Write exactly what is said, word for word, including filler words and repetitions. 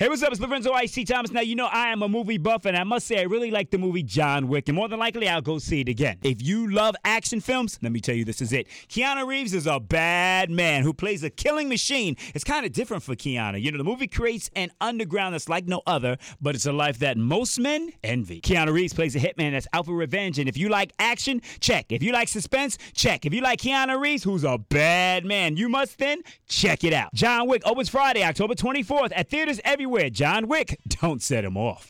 Hey, what's up? It's Lorenzo Ice T. Thomas. Now, you know I am a movie buff, and I must say I really like the movie John Wick, and more than likely I'll go see it again. If you love action films, let me tell you this is it. Keanu Reeves is a bad man who plays a killing machine. It's kind of different for Keanu. You know, the movie creates an underground that's like no other, but it's a life that most men envy. Keanu Reeves plays a hitman that's out for revenge, and if you like action, check. If you like suspense, check. If you like Keanu Reeves, who's a bad man, you must then check it out. John Wick opens Friday, October twenty-fourth at theaters everywhere. John Wick, don't set him off.